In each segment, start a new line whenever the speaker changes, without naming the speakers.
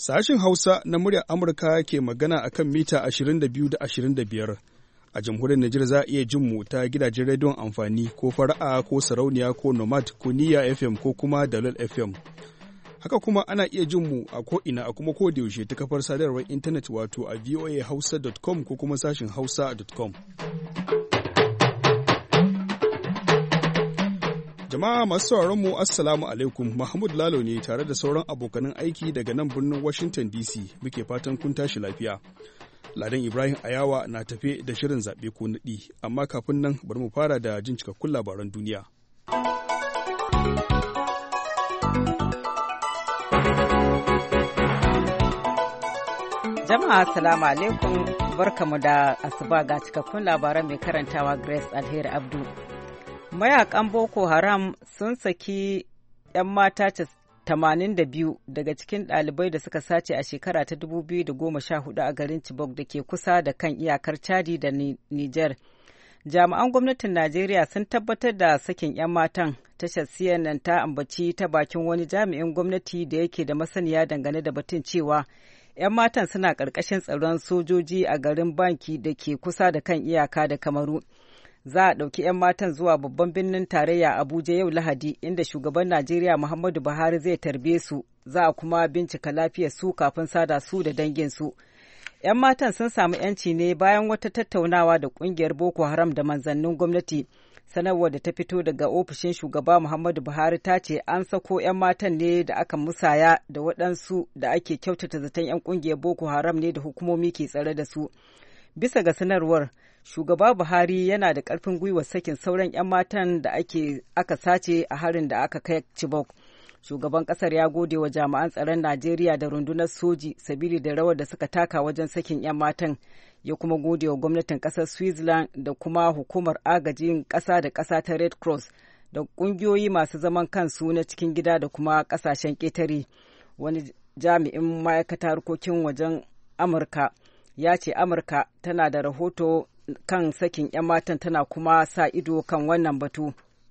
Sashin Hausa na muryar Amurka ke magana a kan mita 22 da 25. A jamhuriyar Nijar za a iya jin mu ta gidajen rediyon amfani ko fara'a ko sarauniya ko nomad ko niyya FM ko kuma dalol FM. Haka kuma ana iya jin mu a ko'ina a kuma kodayaushe ta kafar sadarwar intanet wato a voahausa.com ko kuma sashin hausa.com. Jama'a masu sauraron mu Assalamu alaikum, Mahmud Lalo ne tare da sauran abokanan aiki daga nan birnin Washington DC muke fatan kun tashi lafiya. Ladan Ibrahim Ayawa na tafe da shirin zaɓe ko naɗi, amma kafin nan bari mu fara da jin cikakkun labaran duniya.
Jama'a Assalamu alaikum, barkamu da asuba ga cikakkun labaran mai karantawa Grace Alheri Abdu. Mayakan Boko Haram sun saki 'yan mata 82 daga cikin ɗalibai da suka sace a shekara ta 2014 a garin Chibok da ke kusa da kan iyakar Chadi da Niger. Jami'an gwamnatin Najeriya sun tabbatar da sakin 'yan matan. Tashar CNN ta ambaci ta bakin wani jami'in gwamnati da yake da masaniya dangane da batun cewa 'yan matan suna ƙarƙashin tsaron sojoji a garin Banki da ke kusa da kan iyaka da Kamaru. Za a ɗauki 'yan matan zuwa babban birnin tarayya Abuja yau Lahadi, inda shugaban Najeriya Muhammadu Buhari zai tarbe su, za a kuma bincika lafiyar su kafin sada su da danginsu. 'Yan matan sun samu 'yanci ne bayan wata tattaunawa da ƙungiyar Boko Haram da manzannin gwamnati. Sanarwar da ta fito daga ofishin shugaba Muhammadu Buhari ta ce an sako 'yan matan ne da aka musaya da waɗansu da ake kyautata zaton 'yan ƙungiyar Boko Haram ne da hukumomi ke tsare da su. Bisa ga sanarwar, shugaba Buhari yana da ƙarfin gwiwa sakin sauran 'yan matan da aka sace a harin da aka kai Chibok. Shugaban ƙasar ya gode wa jami'an tsaron Najeriya da rundunar soji sabili da rawar da suka taka wajen sakin 'yan matan, ya kuma gode wa gwamnatin ƙasar Switzerland da kuma hukumar agajin ƙasa da ƙasa ta Red Cross da ƙungiyoyi masu zaman kansu na cikin gida da kuma ƙasashen ƙetare. Wani jami'in ma'aikatar harkokin wajen Amurka ya ce Amurka tana da rahoto kan sakin 'yan matan tana kuma sa ido kan wannan batu.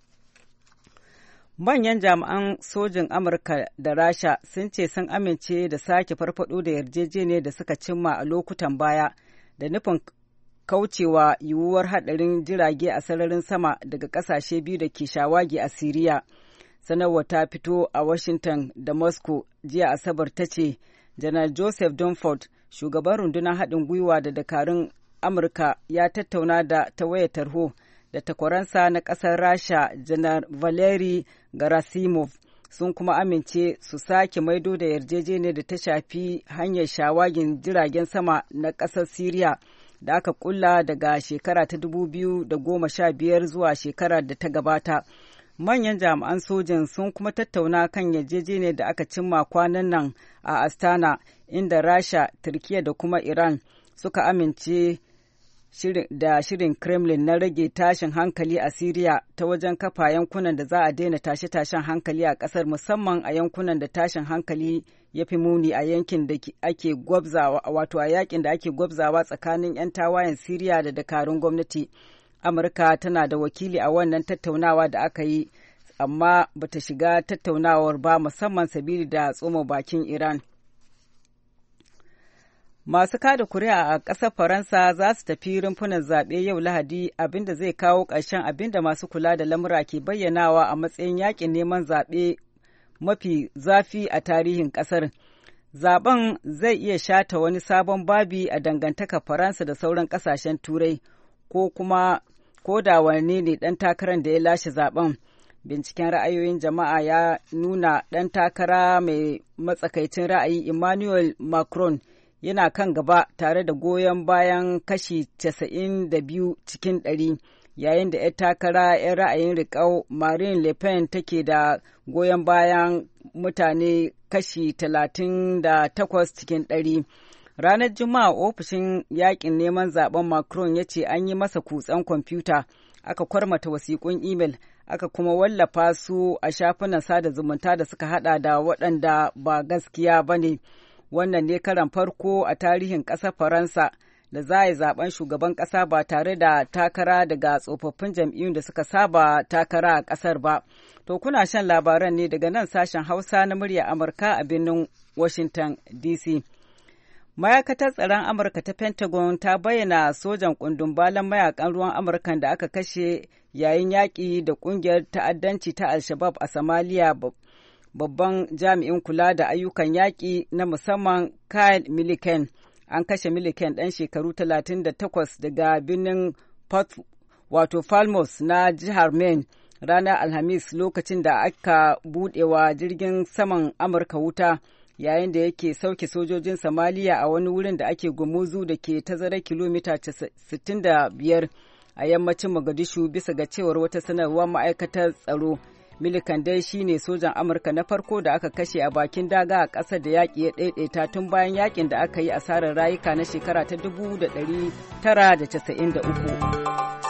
Manyan jami'an sojin Amurka da Rasha sun ce sun amince da sake farfado da yarjejeniyar da suka cimma a lokutan baya da nufin kaucewa yiwuwar haɗarin jirage a sararin sama daga ƙasashe biyu da ke shawagi a Siriya. Sanarwar ta fito a Washington da Moscow jiya Asabar ta ce, Janar Joseph Dunford, shugaban rundunar haɗin gwiwa da dakarun Amurka ya tattauna da ta wayar tarho da takwaransa na ƙasar Rasha Janar Valery Gerasimov, sun kuma amince su sake maido da yarjejeniyar da ta shafi hanyar shawagin jiragen sama na ƙasar Siriya da aka kulla daga shekara ta 2015 zuwa shekarar da ta gabata. Manyan jami'an sojin sun kuma tattauna kan yarjejeniyar da aka cimma kwanan nan a Astana, inda Rasha, Turkiyya da kuma Iran suka amince da shirin Kremlin na rage tashin hankali a Siriya ta wajen kafa yankunan da za a daina tashe-tashen hankali a ƙasar, musamman a yankunan da tashin hankali ya fi muni a yankin da ake gwabzawa, wato a yakin da ake gwabzawa tsakanin 'yan tawayen Siriya da dakarun gwamnati. Amurka tana da wakili a wannan tattaunawa da aka yi, amma bata shiga tattaunawar ba, musamman sabili da tsoma bakin Iran. Masu kada kuri'a a ƙasar Faransa za su tafi rumfunan zaɓe yau Lahadi, abinda zai kawo ƙarshen abinda masu kula da lamura ke bayyanawa a matsayin yaƙin neman zaɓe mafi zafi a tarihin ƙasar. Zaɓen zai iya shata wani sabon babi a dangantakar Faransa da sauran ƙasashen Turai, ko da wane ne ɗan takarar da ya lashe zaɓen. Binciken ra'ayoyin jama'a ya nuna ɗan takara mai matsakaicin ra'ayi Emmanuel Macron yana kan gaba tare da goyon bayan kashi 92 cikin 100, yayin da 'yar takara 'yan ra'ayin riƙau Marine Le Pen take da goyon bayan mutane kashi 38 cikin 100. Ranar Juma'a ofishin yakin neman zaben Macron ya ce an yi masa kutsen kwamfuta, aka kwarmata wasiƙun imel, aka kuma wallafa su a shafunan sada zumunta da suka hada da waɗanda ba gaskiya ba ne. Wannan ne karan farko a tarihin ƙasar Faransa da za a yi zaben shugaban ƙasa ba tare da takara daga tsofaffin jam'iyyun da suka saba takara a ƙasar ba. To kuna shan labaran ne daga nan sashen Hausa na murya Amurka a birnin Washington DC. Ma'aikatar tsaron Amurka ta Pentagon ta bayyana sojan kundumbalan mayakan ruwan Amurkan da aka kashe yayin yaƙi da ƙungiyar ta'addanci ta Al-Shabaab a Somalia. Babban jami'in kula da ayyukan yaƙi na musamman Kyle Milliken an kashe Milliken ɗan shekaru 38 daga birnin Falmouth na jihar Maine ranar Alhamis lokacin da aka buɗewa jirgin saman Amurka wuta yayin da yake sauke sojojin Somalia a wani wurin da ake gumuzu da ke tazarar kilomita 65 a yammacin Mogadishu bisa ga cewar wata sanarwar ma'aikatar tsaro. Milliken dai shine sojan Amurka na farko da aka kashe a bakin daga a ƙasar da yaƙi ya ɗaiɗaita tun bayan yaƙin da aka yi asarar rayuka na shekara ta 1993.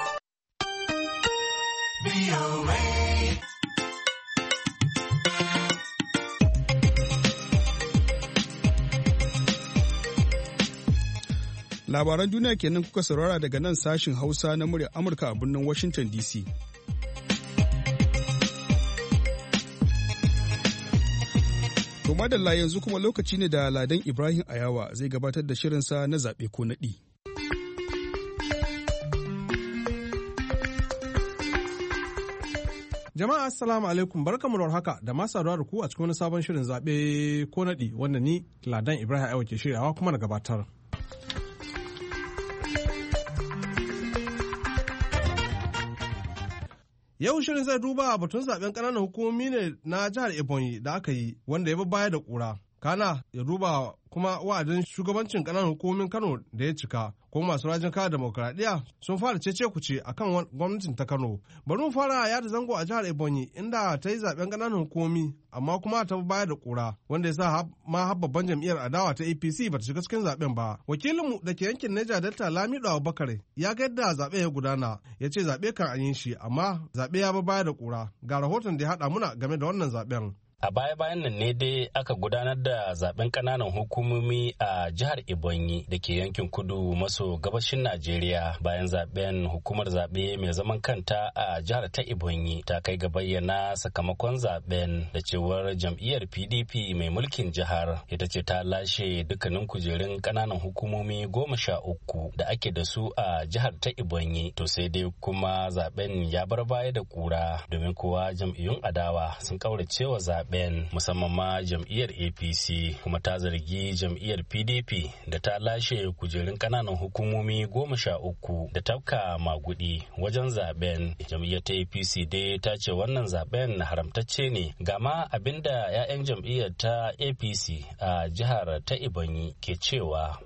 Labaran duniya kenan kuka saurara daga nan sashin Hausa na muryar Amurka a birnin Washington DC. To madalla yanzu kuma lokaci ne da Ladan Ibrahim Ayawa zai gabatar da shirinsa na zaɓe ko naɗi.
Jama'a assalamu alaikum barkamu da haka da masu saduwa da ku a cikin wani sabon shirin zaɓe ko naɗi wanda ni Ladan Ibrahim Ayawa ke shiryawa kuma na gabatar. Yau shirin zai duba batun zaben ƙananan hukumomi ne na jihar Ebonyi da aka yi wanda ya baya da ƙura. Kana ya duba kuma wa'adin shugabancin ƙananan hukumomin Kano da ya cika. Kuma masu rajin kare demokuraɗiyya sun fara cece-kuce a kan gwamnatin ta Kano. Bari mu fara yada zango a jihar Ebonyi inda ta yi zaben ƙananan hukumomi amma kuma ta baya da ƙura wanda ya sa har babban jam'iyyar adawa ta APC ba ta shiga cikin zaben ba. Wakilinmu da ke yankin Niger Delta Lamido Abubakar ya ga yadda zaɓe ya gudana ya ce zaɓe kan an yi shi amma zaɓe ya baya da ƙura. Ga rahoton da ya haɗa muna game da wannan zaɓen.
A baya-bayan nan ne dai aka gudanar da zaben kananan hukumomi a jihar Ebonyi da ke yankin kudu maso gabashin Najeriya. Bayan zaben hukumar zaɓe mai zaman kanta a jihar ta Ebonyi ta kai ga bayyana sakamakon zaben da cewar jam'iyyar PDP mai mulkin jihar ita ce ta lashe dukkanin kujerun kananan hukumomi 13 da ake da su a jihar ta Ebonyi. To sai dai kuma zaben ya bar baya da kura domin kuwa jam'iyyun adawa sun kauracewa zaben musamman ma jam'iyyar APC kuma ta zargi jam'iyyar PDP da ta lashe kujerun kananan hukumomi 13 da tafka magudi wajen zaben. Jam'iyyar ta APC dai ta ce wannan zaben haramtacce ne. Gama abinda 'ya'yan jam'iyyar ta APC a jihar ta Ebonyi ke cewa.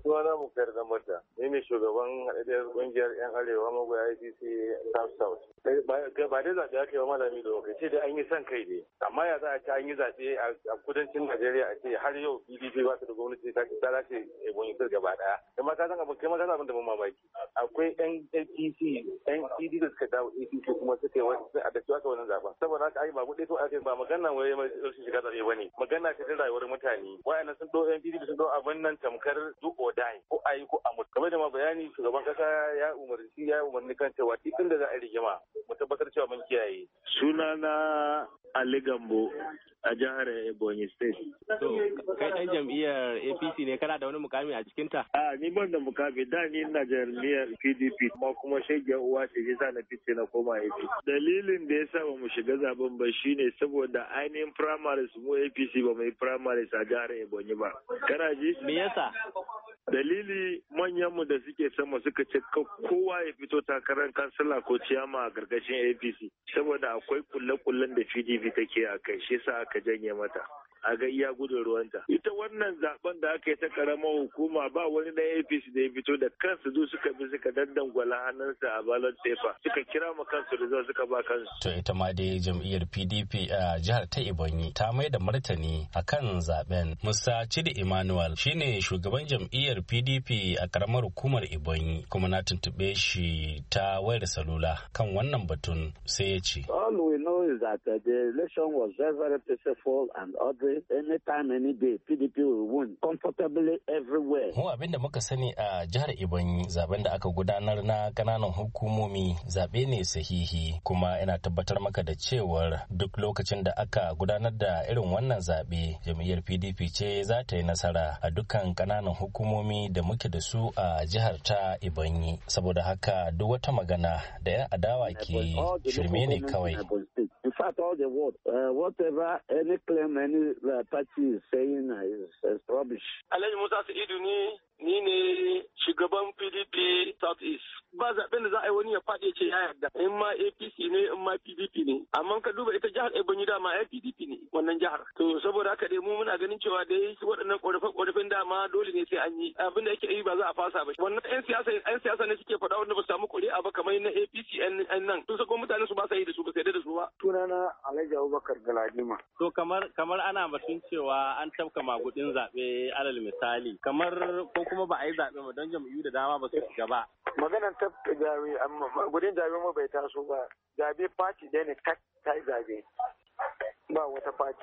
Ni ne shugaban haɗaɗɗiyar ƙungiyar 'yan arewa magoya APC South. Ba dai zaɓe ake wa malami da lokaci da an yi son kai ne. Amma ya za a ce an yi zaɓe a kudancin Najeriya a ce har yau PDP ba ta da gwamnati ta dace Ebonyi State gaba ɗaya. Kai ka san abin da mun mamaki. Akwai 'yan APC, 'yan PDP da suka dawo APC kuma suka yi a da aka wannan zaɓen. Saboda haka ai ba kuɗi to ake ba magana wai rashin shiga zaɓe ba ne. Magana ce ta rayuwar mutane. Wa'annan sun ɗau 'yan PDP sun ɗau abin nan tamkar duk odai ko ayi ko a mutu. Kamar da ma bayani shugaban kasa ya umarni kan cewa titin da za a rigima mu tabbatar cewa mun kiyaye.
Sunana Ali Gambo a jihar Ebonyi State.
To, kai ɗan jam'iyyar APC ne, kana da wani mukami a cikinta?
Ni ban da mukami, da ni ina jam'iyyar PDP kuma shegiyar uwa ce yasa na fice na koma APC. Dalilin da yasa ba mu shiga zaben ba shine saboda ainihin primaries mu APC ba mu yi primaries a jihar Ebonyi ba. Kana ji?
Me yasa?
Dalili manyanmu da suke sama suka ce kowa ya fito takarar kansila ko ciyama a gargashin APC saboda akwai kulle-kullen da PDP take a kai shi yasa aka janye mata a ga iya gudun ruwanta. Ita wannan zaben da aka yi ta karamar hukuma ba wani na APC da ya fito da kansu duk suka bi suka daddangwala hannunsa a ballot paper suka kira ma kansu da suka ba kansu.
To ita ma dai jam'iyyar PDP a jihar ta Ebonyi ta mai da martani akan zaben. Musa Chidi Emmanuel shine shugaban jam'iyyar PDP a karamar karamar hukumar Ebonyi kuma na tuntuɓe shi ta wayar salula kan wannan batun sai ya ce.
All we know is that the election was very, very peaceful and orderly. Anytime, any day, PDP will win comfortably everywhere.
Mu abin da muka sani a jihar Ebonyi zaben da aka gudanar na kananan hukumomi zaɓe ne sahihi kuma ina tabbatar maka da cewar duk lokacin da aka gudanar da irin wannan zaɓe jam'iyyar PDP ce za ta yi nasara a dukkan kananan hukumomi da muke da su a jihar ta Ebonyi. Saboda haka duk wata magana da 'yan adawa ke shirme ne kawai.
In fact, all the world, whatever any claim any party is saying is rubbish.
Alhaji Musa Sa'idu ni ne shugaban PDP South East. Ba zaben da za a yi wani ya faɗi ce ya yarda. In ma APC ne, in ma PDP ne. Amma ka duba ita jihar Ebonyi dama ya PDP ne wannan jihar. To saboda haka dai mu muna ganin cewa dai waɗannan ƙorafe-ƙorafen dama dole ne sai an yi. Abin da yake yi ba za a fasa ba. Wannan 'yan siyasa ne suke faɗa wanda ba su samu ƙuri'a ba kamar na APC 'yan nan. Sun sako mutane su ba sa yi da su ba sai da su ba.
Sunana Alhaji Abubakar Galadima.
To kamar ana batun cewa an tafka magudin zaɓe alal misali kamar ko kuma ba a yi zaɓe ba don jam'iyyu da dama ba su shiga ba.
Maganar tafka zaɓe amma magudin zaɓe ma bai taso ba. Zaɓe fati ɗaya ne ta yi zaɓe. Ba wata fati.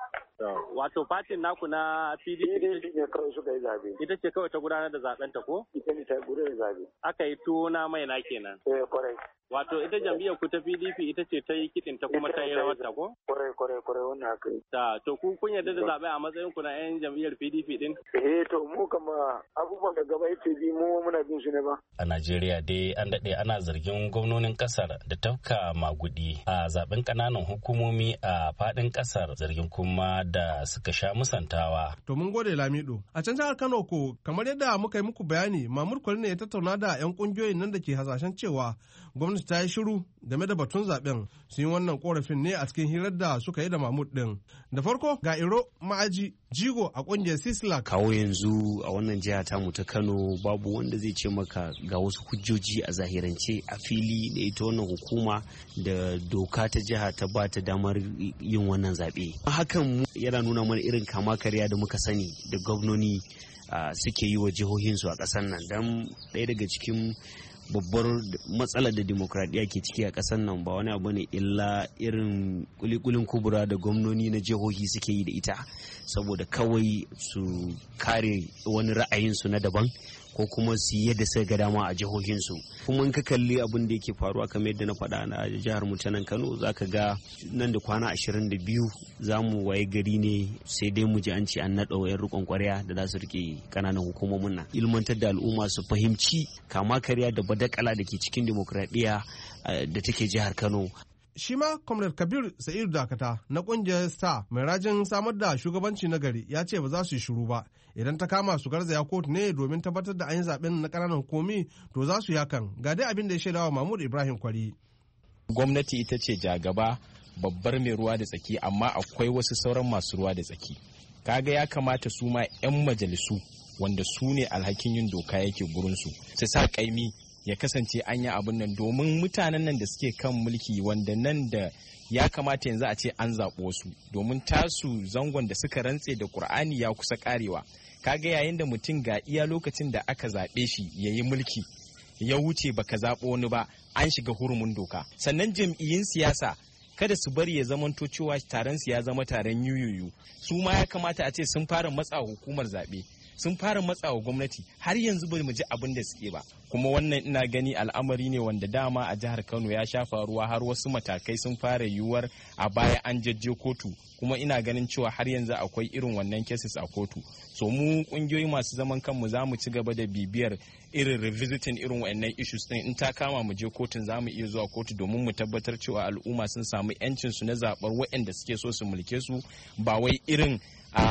Wato fatin naku na PDP
ne kawai suka yi zaɓe.
Ita ce kawai ta gudanar da zaɓen ta ko?
Ita ne ta gudanar da zaɓe.
Aka yi tuwo na mai na kenan.
Kwarai.
Wato ita jam'iyyar ku ta PDP ita ce ta yi kiɗin ta kuma ta yi rawar ta ko?
Kwarai wannan haka yi.
To kun yarda da zaɓe a matsayin ku na 'yan jam'iyyar PDP din?
To mu kama abubuwan da gaba yake bi mu muna bin su ne ba.
A Najeriya dai an daɗe ana zargin gwamnonin ƙasar da tafka magudi a zaɓen ƙananan hukumomi a faɗin ƙasar zargin kuma da suka sha musantawa.
To mun gode Lamido. A can jihar Kano ko kamar yadda muka yi muku bayani Mamur Kwari ne ya tattauna da 'yan ƙungiyoyin nan da ke hasashen cewa gwamnati ta yi shiru game da batun zaben sun yi wannan korafin ne a cikin hirar da suka yi da Mahmud din. Da farko ga Iro Ma'aji jigo a kungiyar Sisla.
Kawo yanzu a wannan jiha tamu ta Kano babu wanda zai ce maka ga wasu hujjoji a zahirance a fili da ita wannan hukuma da doka ta jiha ta ba ta damar yin wannan zaɓe. Hakan yana nuna mana irin kama karya da muka sani da gwamnoni suke yi wa jihohinsu a ƙasar nan don ɗaya daga cikin babbar matsalar da demokradiyya ke ciki a ƙasar nan ba wani abu ne illa irin kulikulin kubura da gwamnoni na jihohi suke yi da ita saboda kawai su kare wani ra'ayinsu na daban ko kuma su yi yadda suka ga dama a jihohinsu. Kuma in ka kalli abin da yake faruwa kamar yadda na faɗa na jihar mu ta nan Kano zaka ga nan da kwana 22 za mu waye gari ne sai dai mu ji an ce an naɗa wayar rikon kwarya da za su rike kananan hukumomin nan. Ilmantar da al'umma su fahimci kama karya da badakala da ke cikin demokradiyya da take jihar Kano.
Shi ma Comrade Kabir Sa'idu Dakata na kungiyar Star mai rajin samar da shugabanci na gari ya ce ba za su yi shiru ba idan ta kama su garzaya kotu ne domin tabbatar da an yi zaben na ƙananan hukumi to za su yi hakan. Ga dai abin da ya shaidawa Mahmud Ibrahim Kwari.
Gwamnati ita ce jagaba babbar mai ruwa da tsaki amma akwai wasu sauran masu ruwa da tsaki. Kaga ya kamata su ma 'yan majalisu wanda su ne alhakin yin doka yake gurinsu su sa kaimi ya kasance an yi abin nan domin mutanen nan da suke kan mulki wanda nan da ya kamata yanzu a ce an zaɓo su domin tasu zangon da suka rantse da Kur'ani ya kusa karewa. Kaga yayin da mutum ga iya lokacin da aka zaɓe shi ya yi mulki ya wuce baka zaɓo wani ba an shiga hurumin doka. Sannan jam'iyyun siyasa kada su bari ya zamanto cewa taron su ya zama taron yuyuyu. Su ma ya kamata a ce sun fara matsa hukumar zaɓe. Sun fara matsawa gwamnati har yanzu bai mu ji abin da suke ba kuma wannan ina gani al'amari ne wanda dama a jihar Kano ya sha faruwa har wasu matakai sun fara yiwuwar a baya an jajje kotu kuma ina ganin cewa har yanzu akwai irin wannan cases a kotu so mu kungiyoyi masu zaman kanmu za mu ci gaba da bibiyar irin revisiting irin wannan issues din in ta kama mu je kotun za mu iya zuwa kotu domin mu tabbatar cewa al'umma sun samu yancin su na zabar waɗanda suke so su mulke su ba wai irin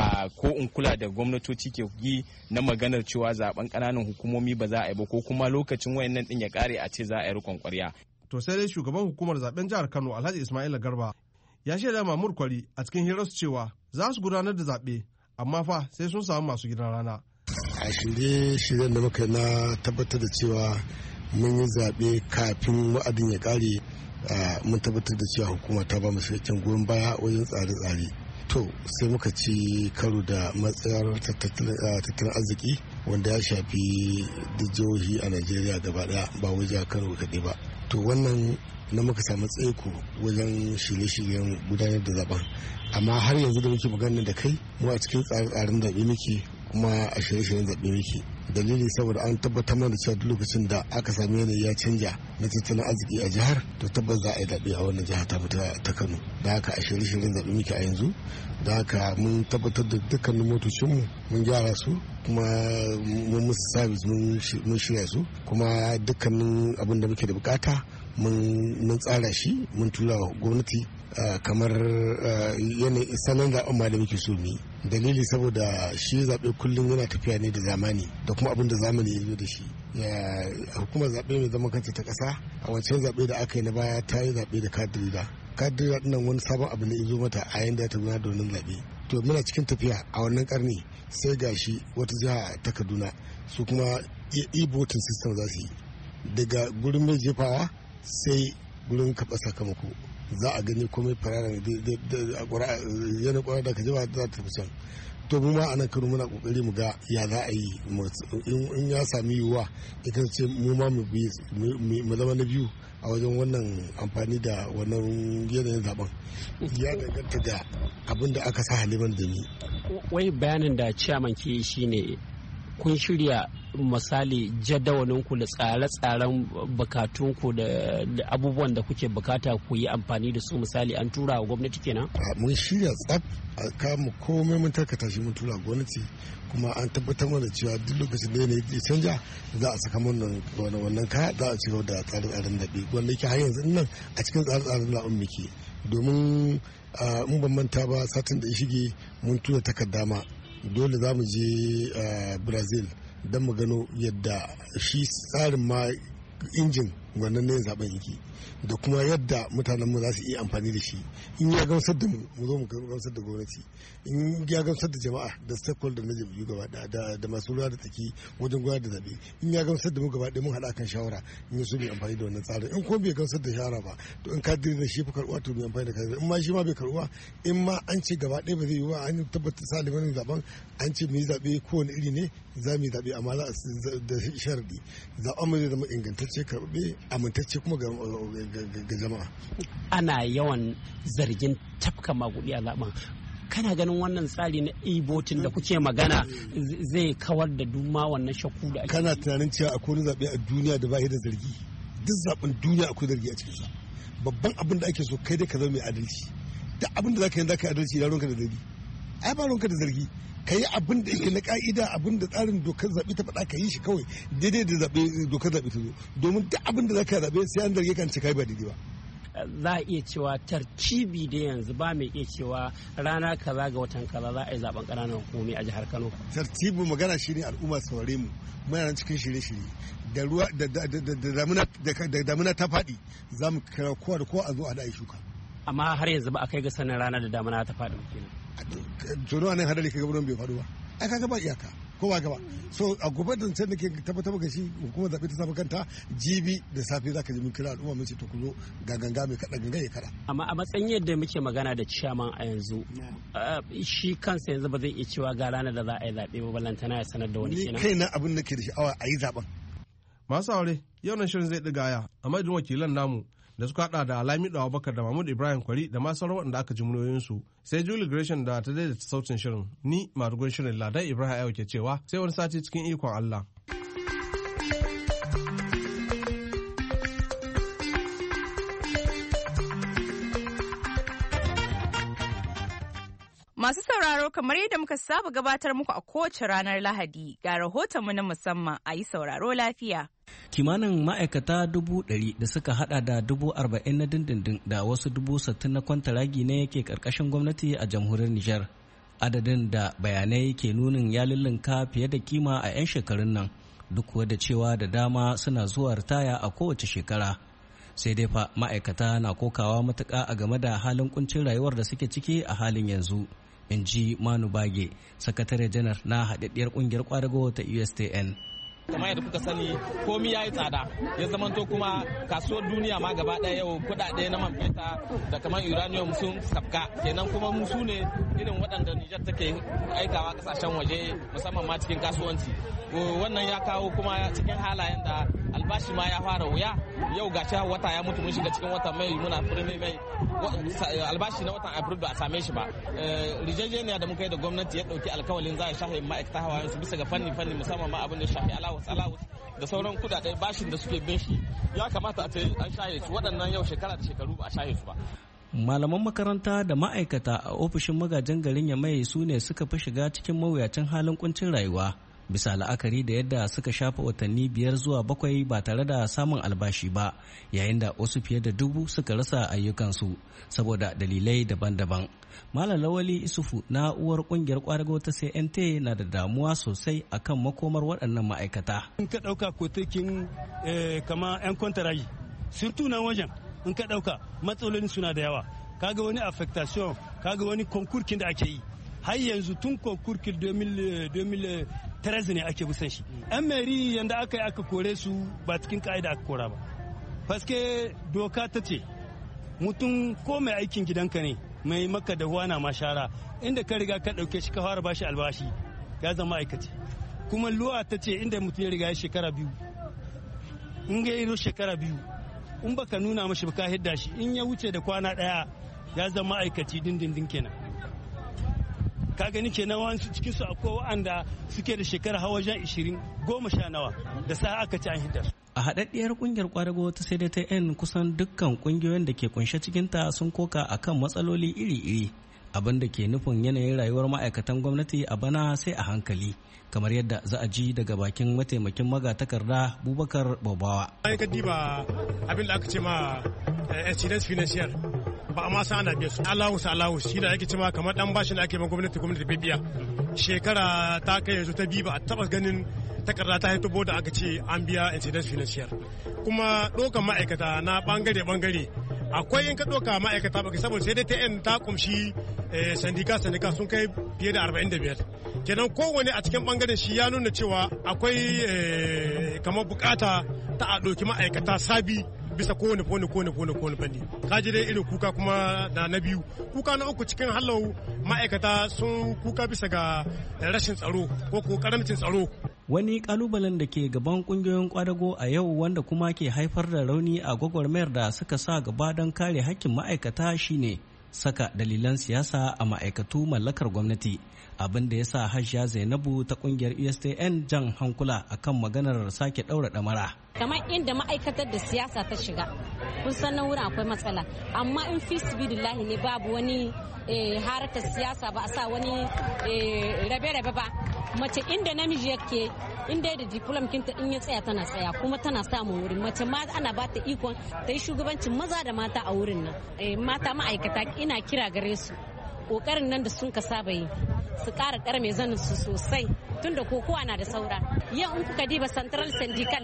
ko in kula da gwamnatoci ke yi na maganar cewa zaben kananan hukumomi ba za a yi ba ko kuma lokacin wayannan din ya kare a ce za a yi rikon kwarya.
To sai dai shugaban hukumar zaben jihar Kano Alhaji Ismail Garba ya shaida Mamur Kwari a cikin hirarsu cewa za su gudanar da zaɓe amma fa sai sun samu masu gidan rana.
A shirye-shiryen da muka na tabbatar da cewa mun yi zaɓe kafin wa'adin ya kare mun tabbatar da cewa hukuma ta ba mu cikakken goyon baya wajen tsare-tsare. To sai muka ci karo da matsayar tattalin arziki wanda ya shafi duk jihohi a Najeriya gaba daya ba wajen Kano kaɗai ba. To wannan na muka samu tsaiko wajen shirye-shiryen gudanar da zaben, amma har yanzu da muke magana da kai mu a cikin tsare-tsaren zaɓe muke kuma a shirye-shiryen zaɓe muke. Dalili saboda an tabbatar mana cewa duk lokacin da aka sami yanayi ya canja na tattalin arziki a jihar to tabbas za a yi zaɓe a wannan jihar ta Kano. Da haka a shirye-shiryen zaɓe muke a yanzu, da haka mun tabbatar da dukkanin motocinmu mun gyara su kuma mun musu sabis mun shirya su, kuma dukkanin abin da muke da bukata mun tsara shi mun tura wa gwamnati kamar yanayin salon zaɓen ma da muke so mu. Dalili saboda shi zaɓe kullum yana tafiya ne da zamani da kuma abin da zamani ya zo da shi. Hukumar zaɓe mai zaman kanta ta ƙasa a wancan zaɓe da aka yi na baya ta yi zaɓe da kadirida ɗinnan wani sabon abu ne ya zo mata a yayin da ta gudanar da wannan zaɓe. To muna cikin tafiya a wannan karni sai gashi wata jiha ta Kaduna su kuma e-voting system za su yi daga gurin mai jefawa sai gurin kaɓa sakamako za a gani komai fararen yana kwanar da ka jaba za ta fi can. To mu ma a nan Kano muna kokari mu ga ya za a yi in ya sami yiwuwa ita ce mu ma mu zama na biyu a wajen wannan amfani da wannan yanayin zaben. Ya danganta da abin da aka sa haliman da ni.
Wai bayanin da ciyaman ke shi ne kun shirya misali jadawalinku da tsare-tsaren bukatunku da abubuwan da kuke bukata ku yi amfani da su, misali an tura wa gwamnati kenan?
Mun shirya tsaf a kama komai mun tarkata shi mun tura gwamnati, kuma an tabbatar mana cewa duk lokacin da yanayi ya canja za a saka wannan kaya za a ci gaba da tsare-tsaren zaɓe wanda yake har yanzu nan a cikin tsare-tsaren zaɓen muke. Domin in ban manta ba satin da ya shige mun tura takarda ma dole za mu je Brazil don mu gano yadda shi tsarin ma injin wannan ne zaben yake da kuma yadda mutanenmu za su iya amfani da shi. In ya gamsar da mu zo mu gamsar da gwamnati, in ya gamsar da jama'a da stakeholder na jam'iyyu gaba da masu ruwa da tsaki wajen gudanar da zabe, in ya gamsar da mu gaba ɗaya mun haɗa kan shawara in so mu amfani da wannan tsarin. In kuma bai gamsar da shawara ba to in kadiri da shi fa karɓuwa to mu amfani da kadiri, in ma shi ma bai karɓuwa, in ma an ce gaba ɗaya ba zai yi ba an tabbatar salimin zaben an ce mu yi zaɓe kowane iri ne za mu yi zaɓe amma da sharaɗi zaɓen mu zai zama ingantacce karɓe amintacce kuma ga jama'a.
Ana yawan zargin tafka magudi a zaben. Kana ganin wannan tsari na e-voting da kuke magana zai kawar da duma wannan shakku da ake?
Kana tunanin cewa akwai wani zaɓe a duniya da ba da zargi? Duk zaɓen duniya akwai zargi a cikinsa. Babban abin da ake so kai dai ka zama mai adalci. Duk abin da za ka yi adalci na ronka da zargi. Ai ba ronka da zargi. Ka yi abin da yake na ka'ida, abin da tsarin dokar zaɓe ta faɗa ka yi shi kawai daidai da dokar zaɓe ta zo, domin duk abin da za ka zaɓe sai an zarge kan cika ba daidai ba.
Za a iya cewa tarcibi da yanzu ba mai iya cewa rana kaza ga watan kaza za a yi zaben ƙananan hukumomi a jihar Kano.
Tartibin magana shine al'umma saurare mu muna nan cikin shirye-shirye da ruwa da damuna ta faɗi za mu kira kowa da kowa a zo a da shuka.
Amma har yanzu ba a kai ga sanin rana da damuna ta faɗi kenan.
Tono nan hadari kaga wurin bai faɗo ba. Ai kaga ba iyaka. Ko ba gaba. So a gobe da can nake tabbatar maka shi hukumar zaɓe ta samu kanta jibi da safe zaka ji mun kira al'umma mun ce to ku zo ga ganga mai kada ganga ya kada.
Amma a matsayin yadda muke magana da chairman a yanzu shi kansa yanzu ba zai iya cewa ga ranar da za a yi zaɓe ba ballantana ya sanar da wani kenan.
Ni kaina abin nake da sha'awa a yi zaɓen.
Masu aure yau nan shirin zai ɗiga aya a madadin wakilan namu da suka hada da Lamido Abubakar da Mahmud Ibrahim Kwari da masu sauran waɗanda aka ji muryoyinsu, sai Julie Gresham da ta daidaita sautin shirin. Ni madugun shirin Ladan Ibrahim Ayo ke cewa sai wani sati cikin ikon Allah.
Masu sauraro, kamar yadda muka saba gabatar muku a kowace ranar Lahadi, ga rahotonmu na musamman, a yi sauraro lafiya.
Kimanin ma'aikata 100,000 da suka hada da 40,000 na dindindin da wasu 60,000 na kwantaragi ne yake karkashin gwamnati a jamhuriyar Nijar. Adadin da bayanai ke nunin ya lullunka fiye da kima a 'yan shekarun nan, duk da cewa da dama suna zuwa ritaya a kowace shekara. Sai dai fa ma'aikata na kokawa matuƙa a game da halin kuncin rayuwar da suke ciki a halin yanzu. In ji Manu Bage, sakatare janar na haɗaɗɗiyar ƙungiyar ƙwadago ta USTN.
kamar yadda kuka sani komi yayi tsada ya zamanto kuma kasuwar duniya ma gaba ɗaya yau kuɗaɗe na man fetur da kamar uranium sun sabka kenan kuma mu su ne irin waɗanda Nijar take aikawa kasashen waje musamman ma cikin kasuwanci wannan ya kawo kuma cikin halayen da albashi ma ya fara wuya yau gashi wata ya mutu mun shiga cikin watan mai muna firme mai albashi na watan april ba a same shi ba rijejeniya da muka yi da gwamnati ya dauki alkawalin za a shafe ma'aikata hawayen su bisa ga fanni musamman ma abin da shafi alawus da sauran kudade bashin da suke bin shi ya kamata a ce an shaye su waɗannan yau shekara da shekaru ba a shaye su ba.
Malaman makaranta da ma'aikata a ofishin magajin garin Yamai su ne suka fi shiga cikin mawuyacin halin kuncin rayuwa bisa la'akari da yadda suka shafa watanni 5 zuwa 7 ba tare da samun albashi ba yayin da wasu fiye da 1000 suka rasa ayyukansu saboda dalilai daban-daban. Malam Lawali Isufu na uwar kungiyar kwadago ta CNT na da damuwa sosai akan makomar waɗannan ma'aikata.
In ka ɗauka kotekin kama 'yan kwantarayi, surtu nan wajen in ka ɗauka matsalolin suna da yawa. Kaga wani affectation, kaga wani konkurkin da ake yi. Har yanzu tun konkurkin 2013 ne ake busan shi. 'Yan meri yanda aka yi aka kore su ba cikin ka'ida aka kora ba. Faske doka ta ce mutum ko mai aikin gidanka ne mai maka da wana mashara inda ka riga ka ɗauke shi ka fara bashi albashi ya zama aikaci. Kuma luwa ta ce inda mutum ya riga ya shekara 2 in ga yi shekara 2 in baka nuna mashi ba ka hidda shi in ya wuce da kwana 1 ya zama aikaci dindindin kenan. Ka gani kenan wasu cikin su akwai wa'anda suke da shekara wajen 20 10 nawa da sa aka ci an hidda su.
A haɗaɗɗiyar ƙungiyar ƙwadago ta CDTN kusan dukkan ƙungiyoyin da ke kunshe cikinta sun koka akan matsaloli iri-iri abin da ke nufin yanayin rayuwar ma'aikatan gwamnati a bana sai a hankali kamar yadda za a ji daga bakin mataimakin magatakarda Bubakar Babawa.
Ai ka diba abin da aka ce ma incidence financier ba a ma sa ana biya su allowance shi da ake ce ma kamar dan bashin da ake ma gwamnati bibiya shekara ta kai yanzu ta biyu ba a taba ganin takarda ta haito da aka ce an biya incidence financier kuma ɗaukar ma'aikata na bangare akwai in ka ɗauka ma'aikata baka saboda sai dai ta ta kumshi sandika sun kai fiye da 45 kenan kowane a cikin bangaren shi ya nuna cewa akwai kamar bukata ta a ɗauki ma'aikata sabi bisa kowane fanni ka ji dai irin kuka kuma na biyu kuka na uku cikin hallau ma'aikata sun kuka bisa ga rashin tsaro ko karamcin tsaro.
Wani kalubalen da ke gaban kungiyoyin kwadago a yau wanda kuma ke haifar da rauni a gwagwarmayar da suka sa gaba don kare hakkin ma'aikata shine saka dalilan siyasa a ma'aikatu mallakar gwamnati abin da ya sa Hajiya Zainabu ta kungiyar USTN jan hankula akan maganar sake daura damara.
Kamar inda ma'aikatar da siyasa ta shiga kun san nan wurin akwai matsala amma in fi sibilillahi ne babu wani harkar siyasa ba a sa wani rabe-rabe ba mace inda namiji yake inda da diplom kinta in ya tsaya tana tsaya kuma tana samun wurin mace ma ana ba ta ikon ta yi shugabancin maza da mata a wurin nan mata ma'aikata ina kira gare su kokarin nan da sun ka saba yi su ƙara ƙarme zanin su sosai tunda kokowa na da saura yau in kuka diba central syndical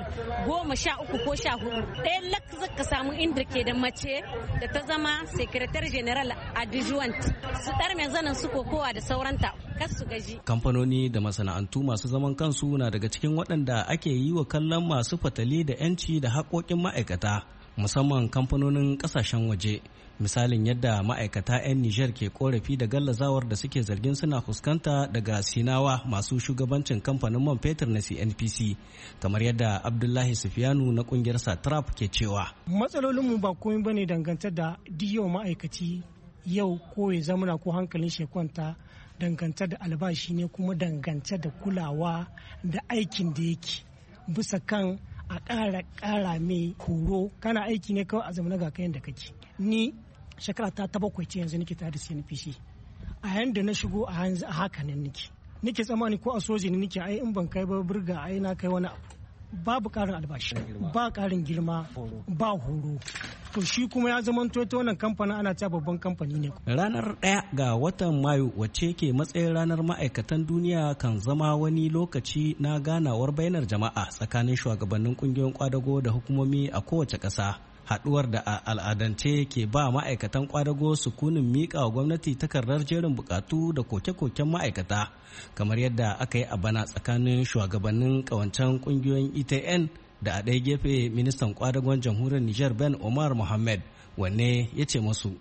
13 ko 14 ɗaya lak zaka samu inda ke da mace da ta zama secretary general adjoint su ƙarme zanin su kokowa da sauranta kar su gaji.
Kamfanoni da masana'antu masu zaman kansu na daga cikin waɗanda ake yi wa kallon masu fatali da 'yanci da haƙoƙin ma'aikata musamman kamfanonin ƙasashen waje. Misalin yadda ma'aikata 'yan Nijar ke korafi da gallazawar da suke zargin suna fuskanta daga Sinawa masu shugabancin kamfanin man fetur na CNPC kamar yadda Abdullahi Sufiyanu na kungiyar Satrap ke cewa.
Matsalolinmu ba komai bane dangance da yau ma'aikaci yau ko ya zamana ko hankalin shi kwanta dangance da albashi ne kuma dangance da kulawa da aikin da yake bisa kan a ƙara mai horo kana aiki ne kawai a zamana ga kayan da kake. Ni shekara ta 7 ce yanzu nake tare da CNPC a yanda na shigo a haka nan nake tsammani ko a soji ne nake ai in ban kai ba burga ai na kai wani abu babu karin albashi ba karin girma ba horo to shi kuma ya zama ta wannan kamfanin ana ta babban kamfani ne.
Ranar 1 ga watan Mayu wacce ke matsayin ranar ma'aikatan duniya kan zama wani lokaci na ganawar bainar jama'a tsakanin shugabannin kungiyoyin kwadago da hukumomi a kowace ƙasa. haɗuwar da a al'adance ke ba ma'aikatan kwadago sukunin miƙa wa gwamnati takardar jerin bukatu da koke-koken ma'aikata kamar yadda aka yi a bana tsakanin shugabannin ƙawancen ƙungiyoyin ETN da a ɗaya gefe ministan kwadagon jamhuriyar Nijar Ben Omar Mohamed wanne ya ce masu.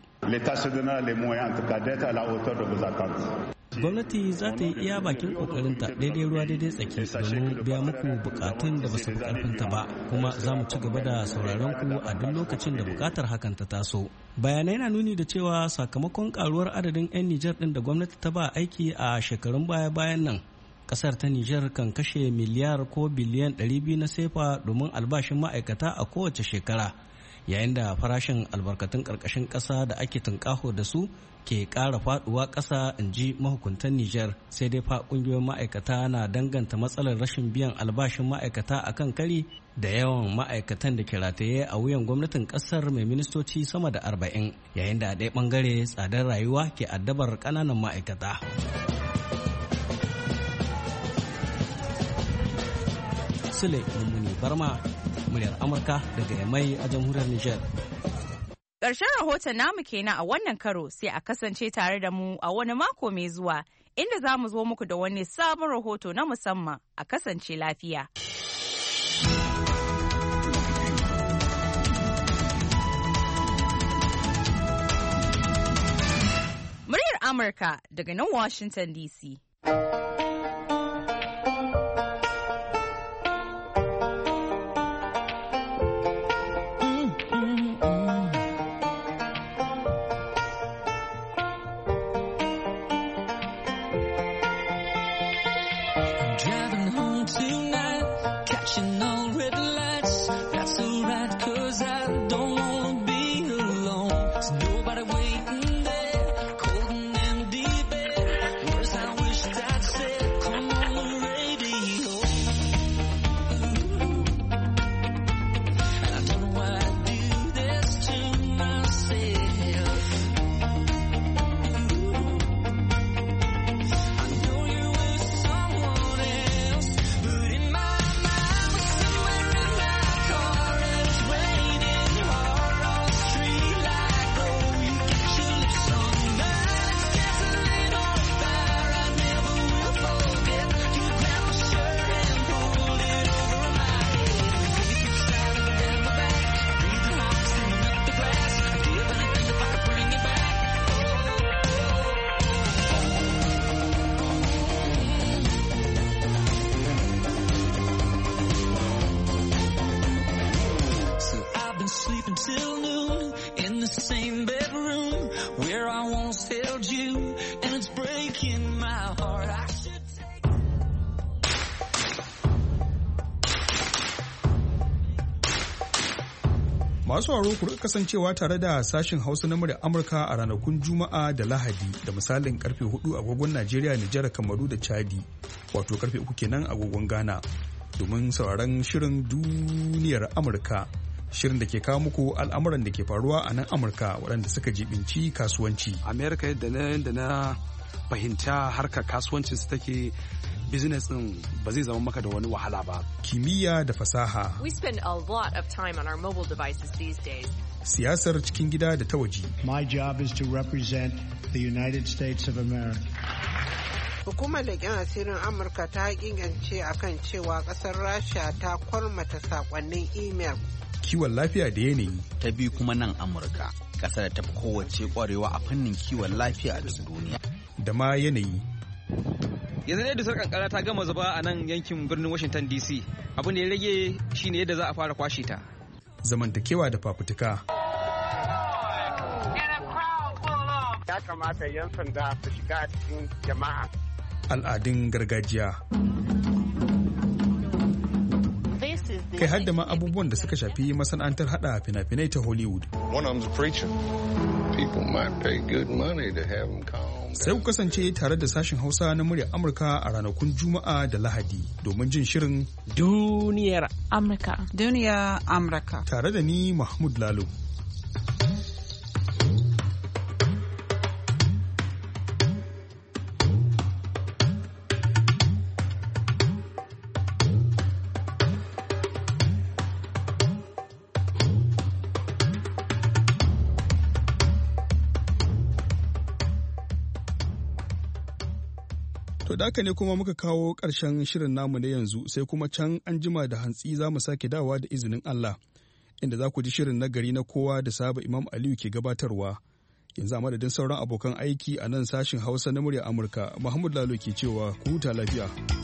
Gwamnati za ta yi iya bakin kokarinta daidai ruwa daidai tsaki domin biya muku bukatun da ba su fi karfinta ba, kuma za mu ci gaba da sauraron ku a duk lokacin da bukatar hakan ta taso. Bayanai na nuni da cewa sakamakon karuwar adadin 'yan Nijar din da gwamnati ta ba aiki a shekarun baya-bayan nan, kasar ta Nijar kan kashe miliyar ko biliyan 200 na sefa domin albashin ma'aikata a kowace shekara, yayin da farashin albarkatun ƙarƙashin ƙasa da ake tunƙaho da su ke ƙara faɗuwa ƙasa, in ji mahukuntan Nijar. Sai dai fa ƙungiyoyin ma'aikata na danganta matsalar rashin biyan albashin ma'aikata a kan kari da yawan ma'aikatan da ke rataye a wuyan gwamnatin ƙasar mai ministoci sama da 40, yayin da a ɗaya ɓangare tsadar rayuwa ke addabar ƙananan ma'aikata. Sule Mummuni Barma, muryar Amurka daga Yamai a jamhuriyar Nijar.
Ƙarshen rahoton namu kenan a wannan karo, sai a kasance tare da mu a wani mako mai zuwa inda za mu zo muku da wani sabon rahoto na musamman. A kasance lafiya. Muryar Amurka daga nan Washington DC.
Till noon in the same bedroom where I once held you, and it's breaking my heart. I should take...
Masu sauraro ku kasancewa tare da sashin Hausa na muryar Amurka a ranakun Juma'a da Lahadi da misalin karfe 4 agogon Najeriya, Nijar, Kamaru da Chadi, wato karfe 3 kenan agogon Ghana, domin sauraron shirin duniyar Amurka. Shirin da ke kawo muku al'amuran da ke faruwa a nan Amurka waɗanda suka jibinci kasuwanci.
Amerika yadda na fahimta harkar kasuwancin su take, business din ba zai zama maka da wani wahala ba.
Kimiyya da fasaha.
We spend a lot of time on our mobile devices these days.
Siyasar cikin gida da ta waje.
My job is to represent the United States of America.
Hukumar leƙen asirin Amurka ta gingance akan cewa ƙasar Rasha ta kwarmata saƙonnin imel.
Kiwon lafiya da yanayi.
Ta biyu kuma nan Amurka, ƙasar da ta fi kowace ƙwarewa a fannin kiwon lafiya a duniya.
Da ma yanayi.
Yanzu ne dusar kankara ta gama zuba a nan yankin birnin Washington DC. Abin da ya rage shine yadda za a fara kwashe ta.
Zamantakewa da fafutuka.
Ya kamata 'yan sanda su shiga cikin jama'a.
Al'adun gargajiya. Kai hadda ma abubuwan da suka shafi masana'antar hada fina-finai ta Hollywood.
One of them's a preacher. People might pay good money to have him calm.
Sai ku kasance tare da sashin Hausa na muryar Amurka a ranakun Juma'a da Lahadi domin jin shirin
Duniyar Amurka.
Duniyar Amurka.
Tare da ni Mahmud Lalo. To da haka ne kuma muka kawo ƙarshen shirin namu na yanzu sai kuma can an jima da hantsi za mu sake dawa da izinin Allah inda za ku ji shirin na gari na kowa da saba Imam Aliyu ke gabatarwa. Yanzu a madadin sauran abokan aiki a nan sashin Hausa na murya Amurka, Muhammadu Lalo ke cewa ku huta lafiya.